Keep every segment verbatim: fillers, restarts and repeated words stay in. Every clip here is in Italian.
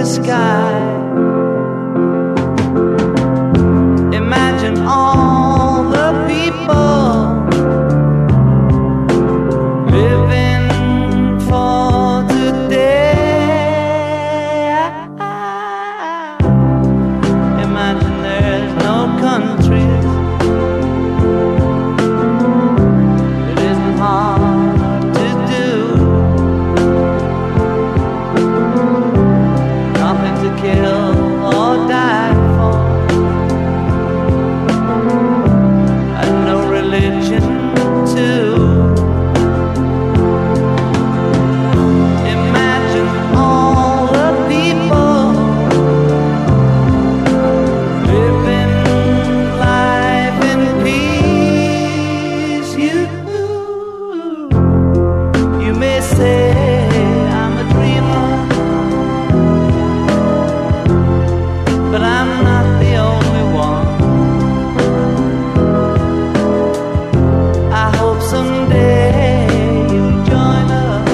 sky. Imagine all the people living for today. Imagine there's no countries. It isn't hard to do. Nothing to kill or die for, and no religion too. Imagine all the people living life in peace. You, you may say I'm a dreamer, but I'm not the only one. I hope someday you'll join us,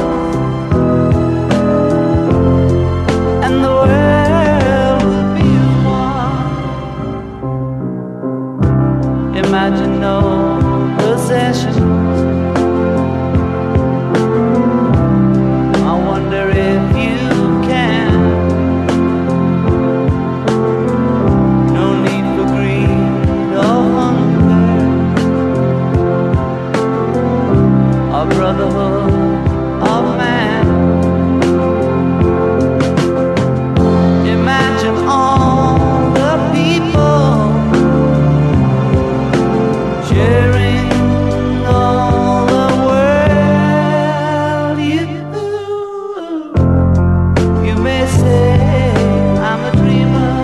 and the world will be one. Imagine no possessions. I wonder if you can. No need for greed or hunger, or brotherhood of man. Imagine all the people sharing all the world. You, you may say I'm a dreamer,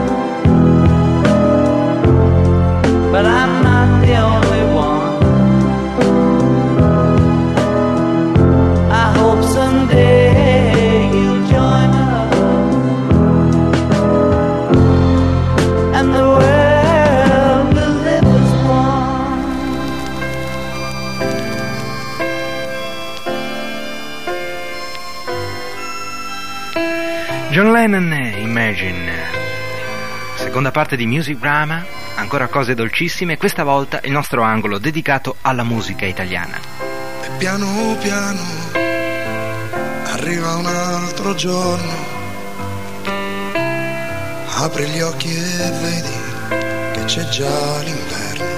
but I'm not the only one. I hope someday you'll join us, and the world will live as one. John Lennon, Imagine. Seconda parte di Music Drama, ancora cose dolcissime, questa volta il nostro angolo dedicato alla musica italiana. E piano piano arriva un altro giorno, apri gli occhi e vedi che c'è già l'inverno.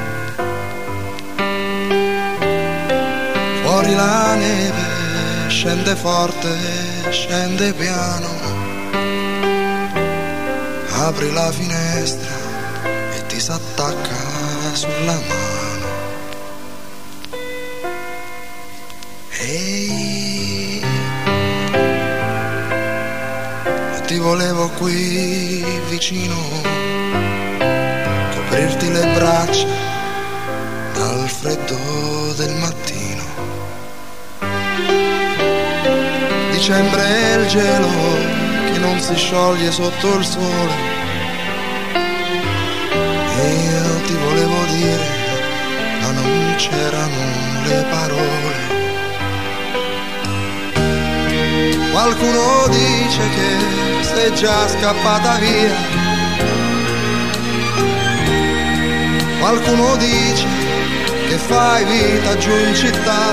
Fuori la neve scende forte, scende piano. Apri la finestra e ti s'attacca sulla mano. Ehi, ti volevo qui vicino, coprirti le braccia dal freddo del mattino. Dicembre è il gelo che non si scioglie sotto il sole. Io ti volevo dire, ma non c'erano le parole. Qualcuno dice che sei già scappata via. Qualcuno dice che fai vita giù in città.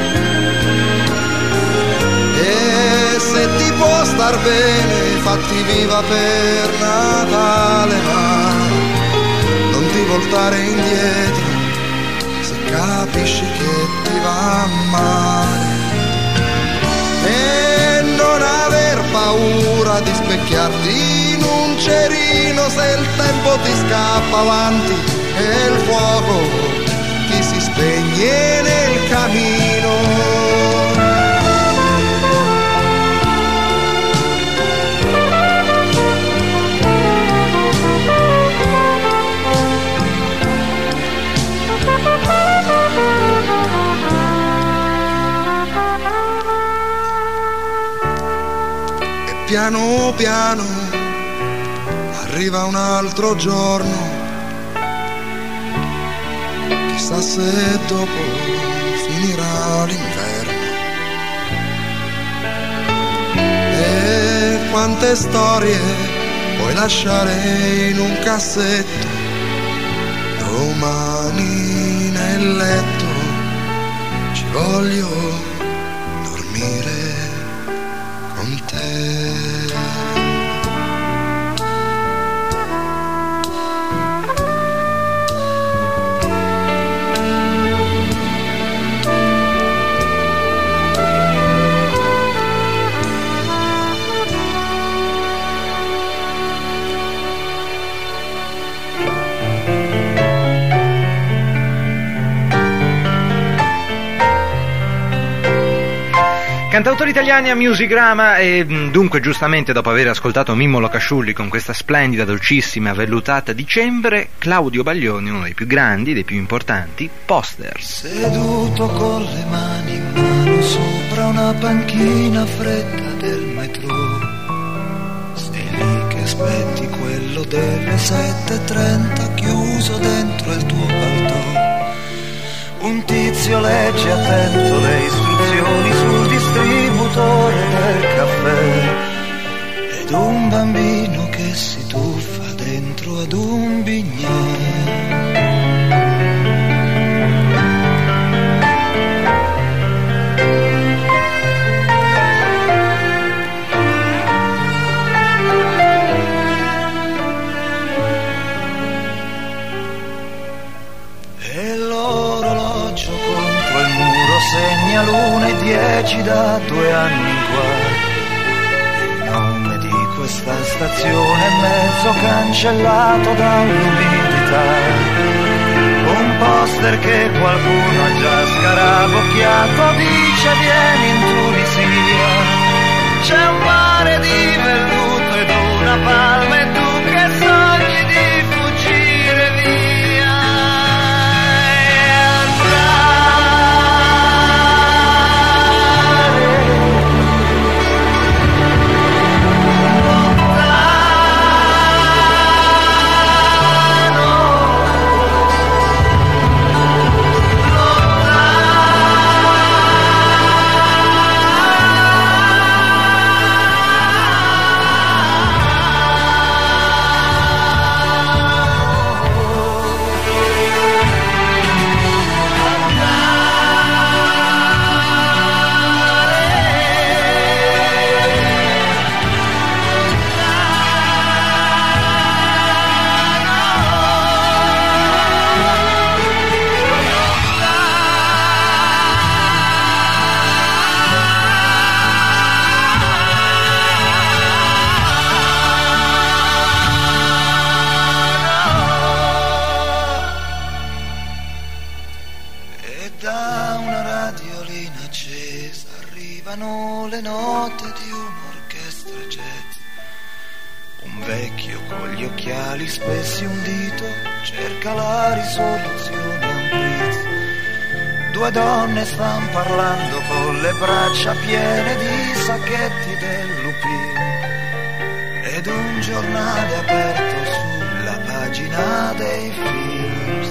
E se ti può star bene, fatti viva per Natale, ma non ti voltare indietro se capisci che ti va male. E non aver paura di specchiarti in un cerino se il tempo ti scappa avanti e il fuoco ti si spegne nel camino. Piano piano arriva un altro giorno, chissà se dopo finirà l'inverno. E tante storie puoi lasciare in un cassetto. Domani nel letto ci voglio dormire con te. Cantautori italiani a Musicrama e dunque giustamente dopo aver ascoltato Mimmo Locasciulli con questa splendida, dolcissima, vellutata Dicembre, Claudio Baglioni, uno dei più grandi, dei più importanti, Posters. Seduto con le mani in mano sopra una panchina fredda del metro, sei lì che aspetti quello delle sette e trenta chiuso dentro il tuo paltò. Un tizio legge attento le istruzioni sul distributore del caffè ed un bambino che si tuffa dentro ad un bignè. Segna l'una e dieci da due anni qua. Il nome di questa stazione è mezzo cancellato dall'umidità. Un poster che qualcuno ha già scarabocchiato dice vieni in Tunisia. C'è un mare di velluto ed una palma e tu che sogni di fuggire via. le note di un'orchestra jazz. Un vecchio con gli occhiali spessi un dito cerca la risoluzione a un quiz. Due donne stanno parlando con le braccia piene di sacchetti del Lupin. Ed un giornale aperto sulla pagina dei films.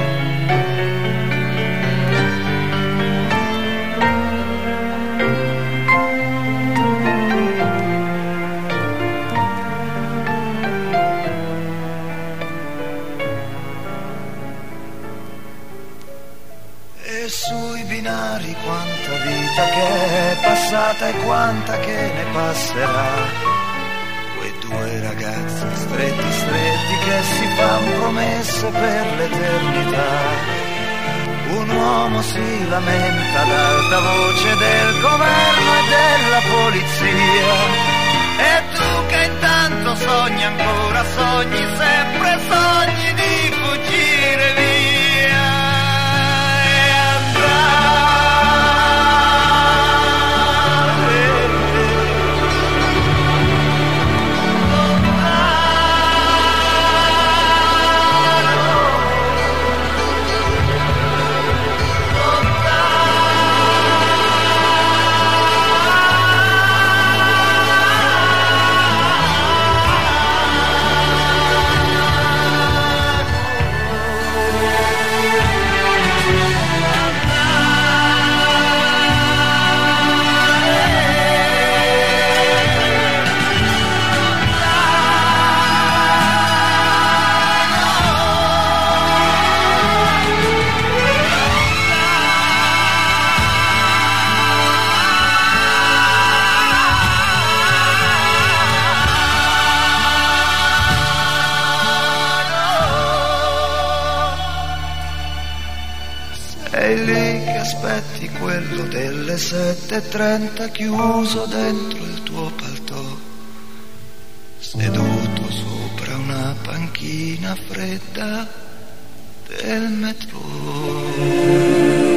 E sui binari quanta vita che è passata e quanta che ne passerà. Quei due ragazzi stretti stretti che si fanno promesse per l'eternità. Un uomo si lamenta ad alta voce del governo e della polizia. E tu che intanto sogni ancora, sogni sempre, sogni di fuggire via. aspetti quello delle sette e trenta chiuso dentro il tuo paltò, seduto sopra una panchina fredda del metro.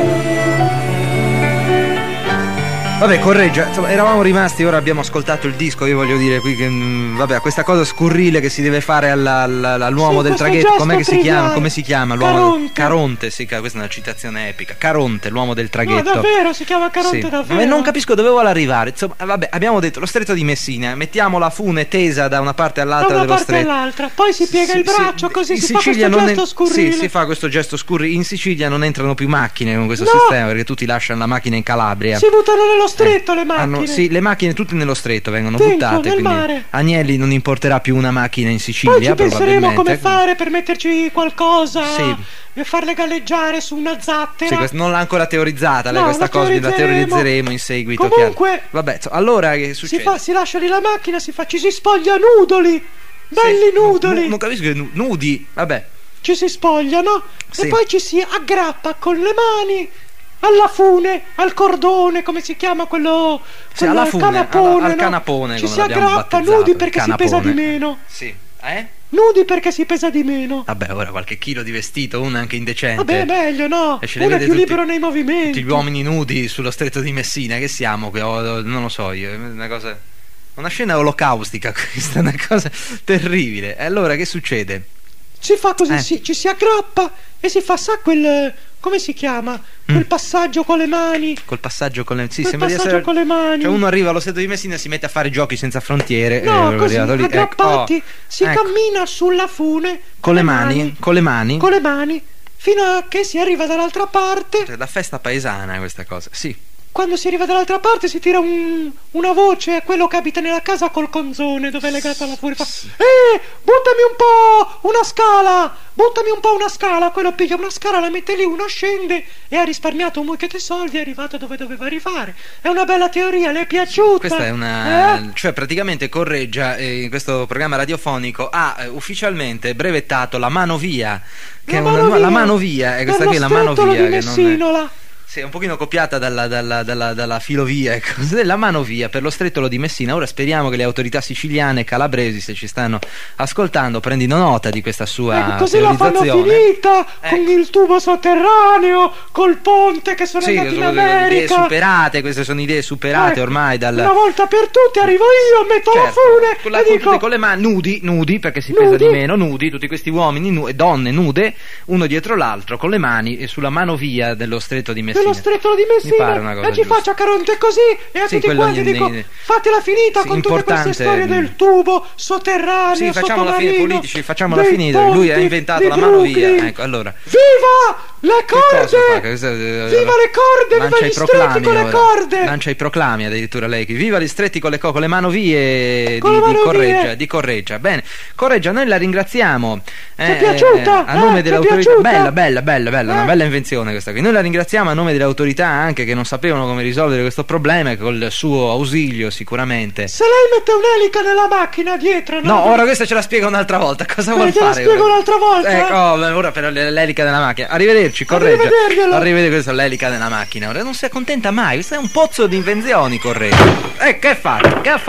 Vabbè, correggia, insomma, eravamo rimasti, ora abbiamo ascoltato il disco, io voglio dire qui che, mh, vabbè, questa cosa scurrile che si deve fare alla, alla, all'uomo sì, del traghetto, com'è che si chiama? Come si chiama? L'uomo Caronte. Caronte, sì, questa è una citazione epica. Caronte, l'uomo del traghetto. No, davvero, si chiama Caronte, sì. davvero. Vabbè, non capisco dove vuole arrivare, insomma, vabbè, abbiamo detto lo stretto di Messina, mettiamo la fune tesa da una parte all'altra da una dello parte stretto. all'altra, poi si piega Sì, il braccio, sì, così in si fa Sicilia questo non gesto è- scurrile. Sì, si fa questo gesto scurrile. In Sicilia non entrano più macchine con questo No! sistema perché tutti lasciano la macchina in Calabria. Si buttano nello stretto le Eh, macchine. hanno- sì, le macchine tutte nello stretto vengono Dentro, buttate, nel quindi mare. Agnelli non importerà più una macchina in Poi Sicilia ci penseremo probabilmente. come fare per metterci qualcosa Sì. e farle galleggiare su una zattera. Sì, quest- non l'ha ancora teorizzata lei No, questa la cosa, quindi la teorizzeremo. teorizzeremo in seguito. Comunque, chiaro. Vabbè, insomma, allora che si, succede? fa, si lascia lì la macchina, si fa, ci si spoglia nudoli, belli Sì. nudoli, Nu- non capisco che nu- nudi, vabbè. ci si spogliano Sì. e poi ci si aggrappa con le mani alla fune, al cordone, come si chiama quello? Sì, quello alla al fune, canapone, alla- al no? canapone, Ci come si l'abbiamo aggrappa battezzato, nudi il perché si pesa di canapone. meno. Sì. Eh? Nudi perché si pesa di meno. Vabbè, ora qualche chilo di vestito, uno anche indecente. Vabbè, meglio, no? E ce li Uno è vede più tutti- libero nei movimenti. Tutti gli uomini nudi sullo stretto di Messina, che siamo? Che ho- non lo so io, è una cosa. Una scena olocaustica questa, una cosa terribile. E allora che succede? Si fa così, Eh. si- ci si aggrappa e si fa, sa quel, come si chiama? Quel Mm. passaggio con le mani. Col passaggio con le. Sì, Quel sembra di passaggio essere. con le mani. Cioè, uno arriva allo stretto di Messina e si mette a fare giochi senza frontiere. No, eh, così, arrivato lì, ecco, aggrappati, oh, si ecco. cammina sulla fune. Con le mani, con le mani. Con le mani, fino a che si arriva dall'altra parte. Cioè, da festa paesana questa cosa, sì. Quando si arriva dall'altra parte si tira un- una voce a quello che abita nella casa col conzone dove è legata la furia. Fa, eh, buttami un po' una scala, buttami un po' una scala. Quello piglia una scala, la mette lì, uno scende e ha risparmiato un mucchio di soldi, è arrivato dove doveva arrivare. È una bella teoria, le è piaciuta? Questa è una. Eh? Cioè, praticamente Correggia, eh, in questo programma radiofonico, ha eh, ufficialmente brevettato la manovia. Che La è una, manovia. la manovia, è questa Per qui è lo la strettolo manovia. di Che non è. Messinola. Sì, è un pochino copiata dalla, dalla, dalla, dalla filovia, ecco, della manovia per lo strettolo di Messina. Ora speriamo che le autorità siciliane e calabresi, se ci stanno ascoltando, prendino nota di questa sua Ecco, così la fanno teorizzazione. finita Ecco. con il tubo sotterraneo, col ponte che sono Sì, andati in sono idee America. superate, queste sono idee superate Ecco, ormai dal. Una volta per tutte arrivo io, metto la Certo, fune con, la, e con, dico tutti con le mani nudi, nudi perché si Nudi. pesa di meno, nudi, tutti questi uomini nu- e donne nude, uno dietro l'altro, con le mani e sulla manovia dello stretto di Messina. dello stretto di Mi pare una Messina cosa e ci giusta. faccio a Caronte così e a Sì, tutti quello quanti ne- dico ne- fatela finita sì, con tutte queste importante, storie mm. del tubo sotterraneo, Sì, facciamo la fine, sottomarino, politici, facciamola dei finita. Lui ha ponti, inventato di la manovia. Brooklyn. Ecco, allora. Viva le Che cosa fa? corde! Che cosa- Viva le corde, viva Lancia gli i stretti proclami con le ora. corde! Lancia i proclami addirittura lei. che Viva gli stretti con le, co- con le manovie Con di, le di manovie. Correggia, di Correggia. Bene, Correggia, noi la ringraziamo. Ti è piaciuta? A nome Eh, delle ti è autorità. piaciuta? Bella, bella, bella, bella, una Eh? bella invenzione questa qui. Noi la ringraziamo a nome delle autorità anche che non sapevano come risolvere questo problema e col suo ausilio sicuramente. Se lei mette un'elica nella macchina dietro, No, ora questa ce la spiega un'altra volta. Cosa Eh, vuol te la fare? spiego ora? un'altra volta, Ecco, eh. oh, beh, ora per l- l'elica della macchina. Arrivederci, Correggia. Arrivederglielo. Arrivederci, questa è l'elica della macchina. Ora non si accontenta mai. Questo è un pozzo di invenzioni, Correggia. Eh, che ha fatto? Che ha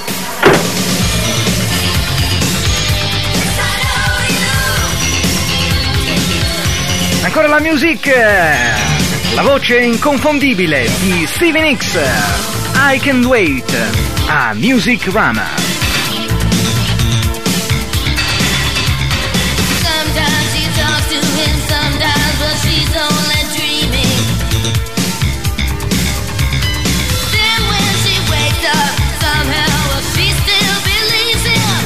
fatto? Ancora la music. La voce inconfondibile di Steven X. I Can't Wait. A Music Rama. Sometimes she talks to him, sometimes, but she's only dreaming. Then when she wakes up, somehow, well, she still believes him.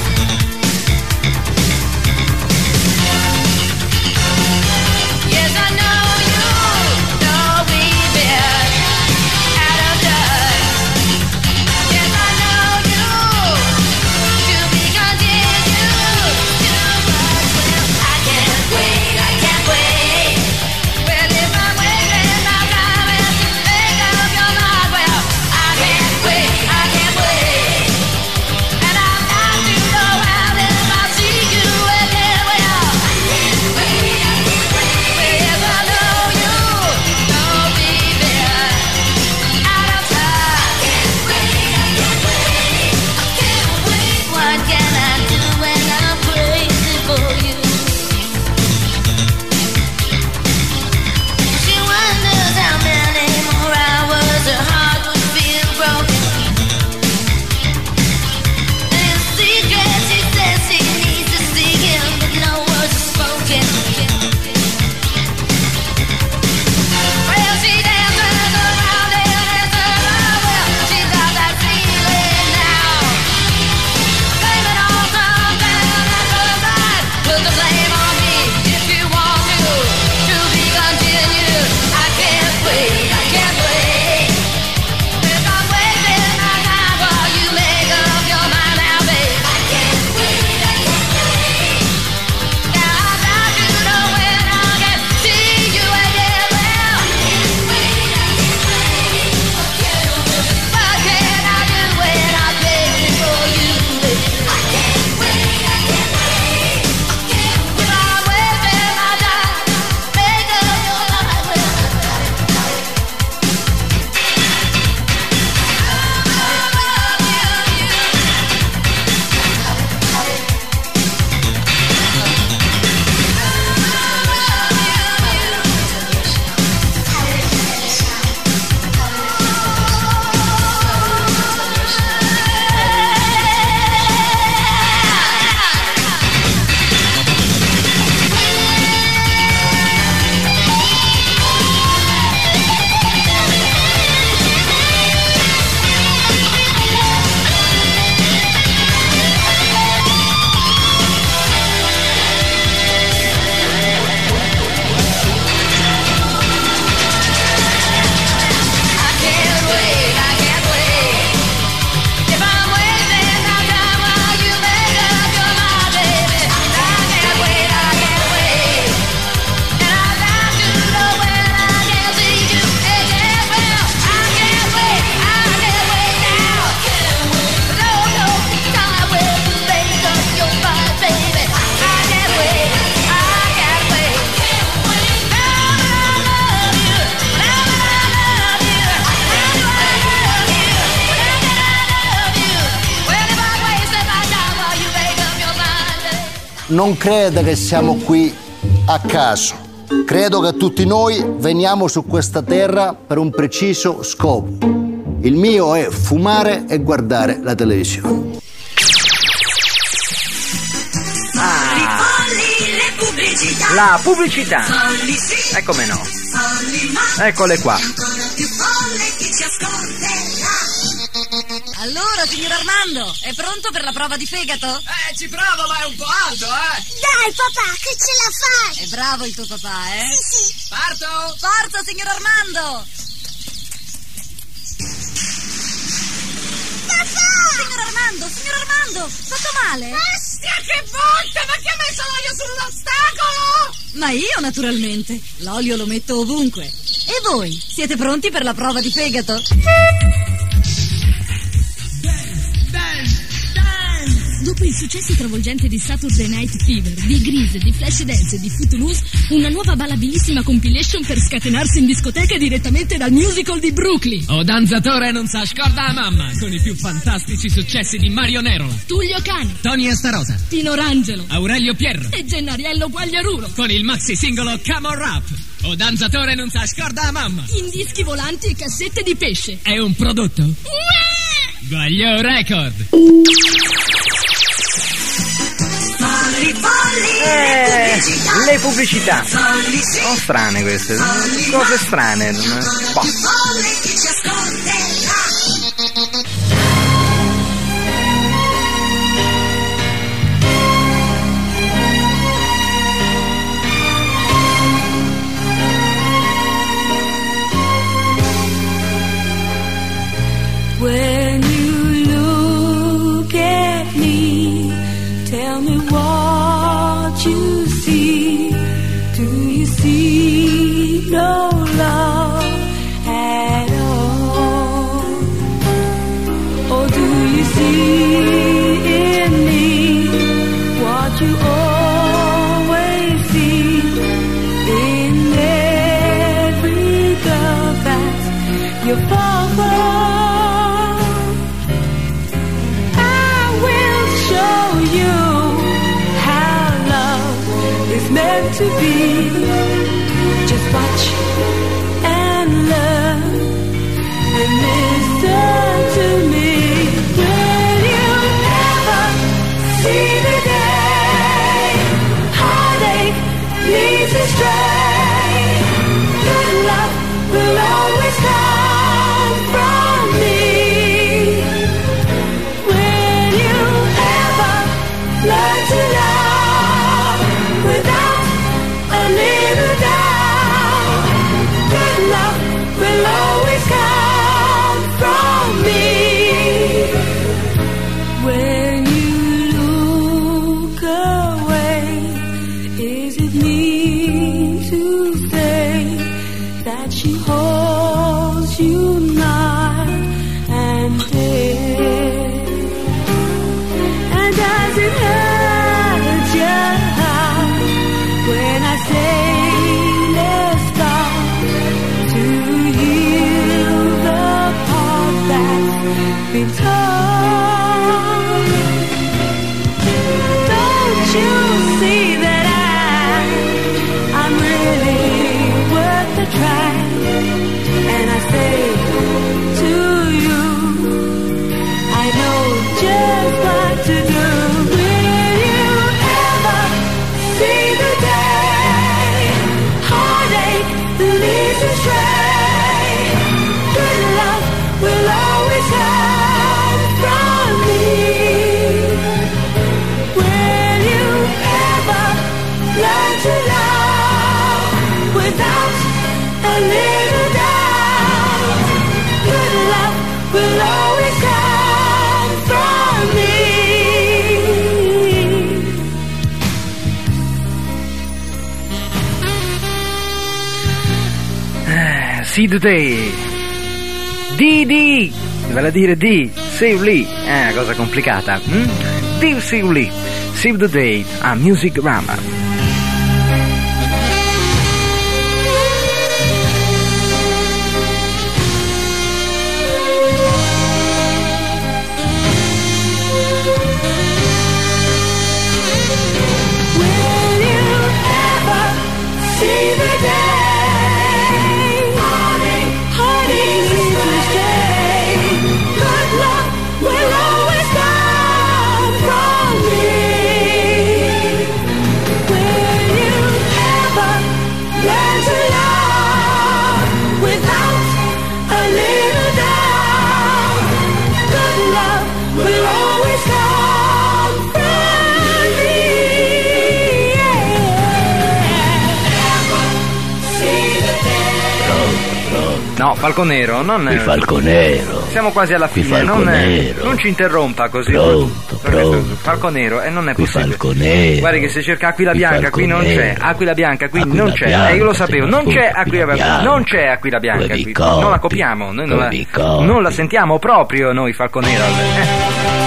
Yes, I know you know we've been out of touch. Yes, I know you non creda che siamo qui a caso. Credo che tutti noi veniamo su questa terra per un preciso scopo. Il mio è fumare e guardare la televisione. La pubblicità. E come no? Eccole qua. Allora, signor Armando, è pronto per la prova di fegato? Eh, ci provo, ma è un po' alto, eh! Dai, papà, che ce la fai! È bravo il tuo papà, eh? Sì, sì. Parto! Forza, signor Armando! Papà! Signor Armando, signor Armando, fatto male? Bestia, che botte! Ma chi ha messo l'olio sull'ostacolo? Ma io, naturalmente. L'olio lo metto ovunque. E voi, siete pronti per la prova di fegato? Dopo il successo travolgente di Saturday Night Fever, di Grease, di Flashdance e di Footloose, una nuova ballabilissima compilation per scatenarsi in discoteca direttamente dal musical di Brooklyn. O danzatore non sa scorda a mamma, con i più fantastici successi di Mario Nerola, Tullio Cani, Tony Estarosa, Tino Rangelo, Aurelio Pierro e Gennariello Guagliarulo. con il maxi singolo Come on Rap. O danzatore non sa scorda a mamma. In dischi volanti e cassette di pesce. È un prodotto Uè! Guaglio Record. Eh, le pubblicità. Sono strane queste, cose strane. Boh. When you look at me, tell me what you see. Do you see no love at all? Or do you see in me what you always see in every girl that you fall for? Meant to be, just watch and learn and listen to me. Will you ever see the day heartache leads astray? Good love will always come from me. Will you ever learn to love? Will always come from me. When you look away, is it mean to say that she holds you night and day? And does it hurt your heart when I say been told? Don't you see that I, I'm really worth the try? And I say to you, I know just what to do. Will you ever see the day heartache leads astray? Good love will always come from me. Will you ever learn to love without a little doubt? Good love will always come from me. See the day. D D, vale a dire D, Save Lee, è una cosa complicata. Hm? D Save Lee, Save the Day, a Music Grammar. No, Falconero, non... Qui Falconero. Siamo quasi alla Qui fine, non, Falconero. non ci interrompa così. Pronto, pronto. Falconero, e eh, non è Qui possibile. Falconero. Guardi che se cerca Aquila Qui Bianca, qui non c'è. Falconero. Aquila Bianca, qui Aquila non c'è. Bianca, Eh, io lo sapevo, non c'è Aquila Aquila Bianca. Bianca. Non c'è Aquila Bianca Dove qui. vi copi? Non la copiamo, noi non Dove la, vi copi? non la sentiamo proprio noi Falconero. Eh.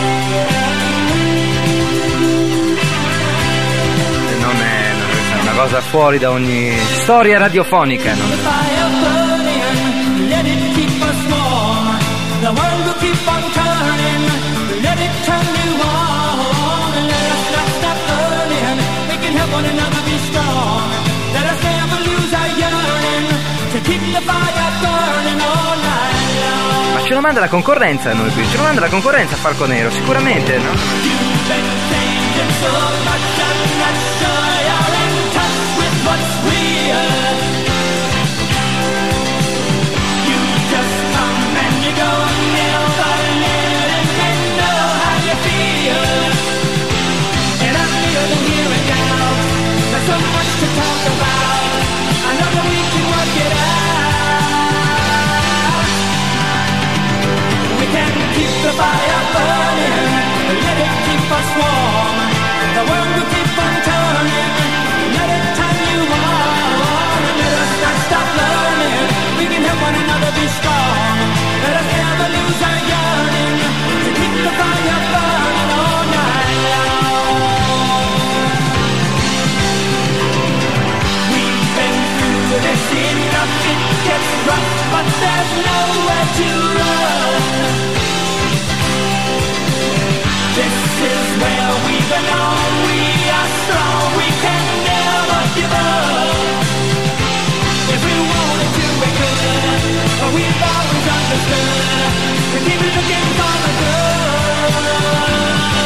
Non è, non è una cosa fuori da ogni storia radiofonica. Non è. Let it keep us warm. The world will keep on turning. Let it turn you on. And let us not stop learning. We can help one another be strong. Let us never lose our yearning to keep the fire burning all night long. Ma ce lo manda la concorrenza noi qui, ce lo manda la concorrenza Falconero, sicuramente, no? You've been changing so much. I'm not sure you're in touch with what's real. You go never letting me know how you feel. And I'm here to hear it out. There's so much to talk about. I know that we can work it out. We can keep the fire burning. Let it keep us warm. The world will keep on turning. Let it turn you on. And let us not stop learning. We can help one another be strong. Let us never lose our yearning to keep the fire burning all night long. We've been through this enough, it gets rough, but there's nowhere to run. This is where we belong, we are strong, we can never give up. If we wanted to, we could, but we've always understood to keep looking for the good.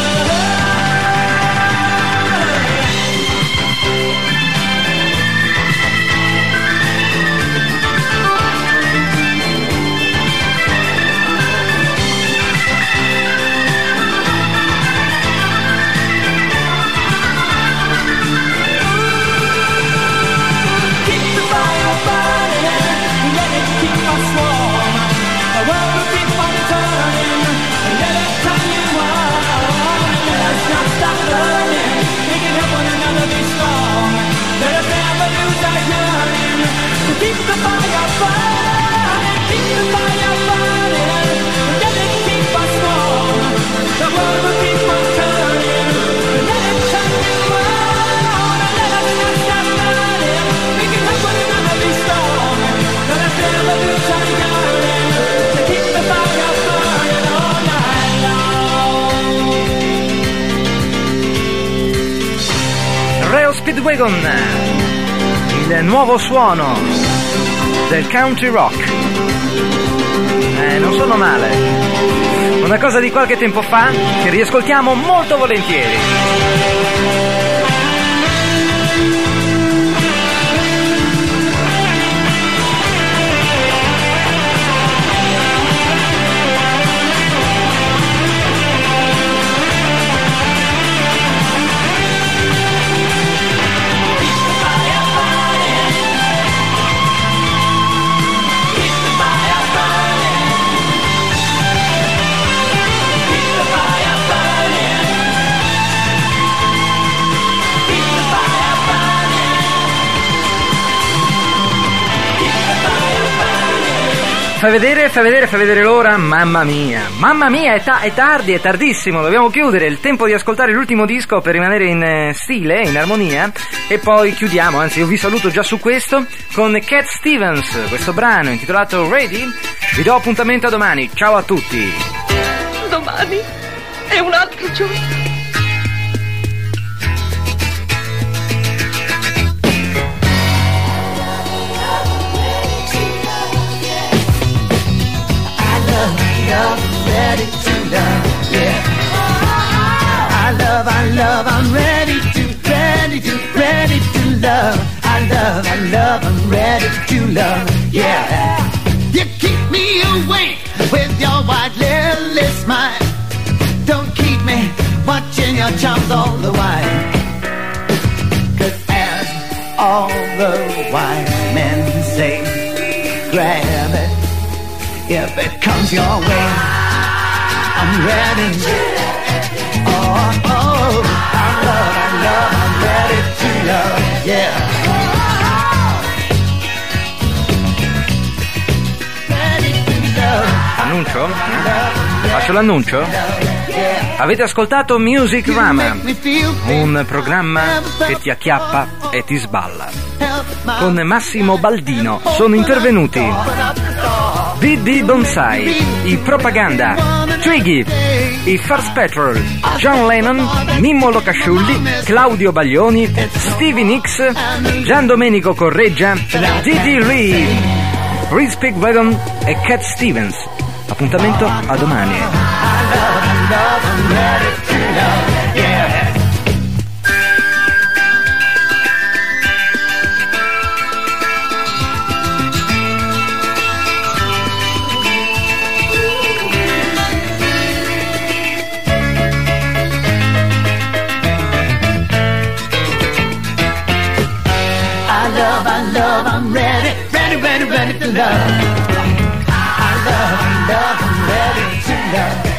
Keep the fire burning, let it keep us warm. The world will keep on turning, and let it turn you on. Let us not stop learning, we can help one another be strong. Let us never lose our yearning to keep the fire burning, keep the fire burning, let it keep us warm. The world will keep on turning, and let it turn you on. Let us not stop learning, we can help one another be strong. Let us never lose our yearning to keep the fire burning all night long. Reo Speedwagon, il nuovo suono del country rock. Eh, non sono male. Una cosa di qualche tempo fa che riascoltiamo molto volentieri. Fai vedere, fai vedere, fai vedere l'ora, mamma mia, mamma mia, è, ta- è tardi, è tardissimo, dobbiamo chiudere, il tempo di ascoltare l'ultimo disco per rimanere in eh, stile, in armonia, e poi chiudiamo, anzi io vi saluto già su questo, con Cat Stevens, questo brano intitolato Ready, vi do appuntamento a domani, ciao a tutti! Domani è un altro giorno. Love, ready to love, yeah. I love, I love, I'm ready to, ready to, ready to love. I love, I love, I'm ready to love, yeah. You keep me awake with your white lily smile. Don't keep me watching your charms all the while. 'Cause as all the wise men say, grab it. if it comes your way, I'm ready. Oh, oh, I love, I love, I'm ready to love, yeah. Annuncio? Faccio l'annuncio? Avete ascoltato Music Rama, un programma che ti acchiappa e ti sballa. Con Massimo Baldino sono intervenuti D D Bonsai, i Propaganda, Twiggy, i First Petrol, John Lennon, Mimmo Locasciulli, Claudio Baglioni, Stevie Nicks, Gian Domenico Correggia, Didi Lee, Reed Speedwagon e Cat Stevens. Appuntamento a domani. I love, I'm ready, ready, ready, ready to love. I love, I love, I'm ready to love.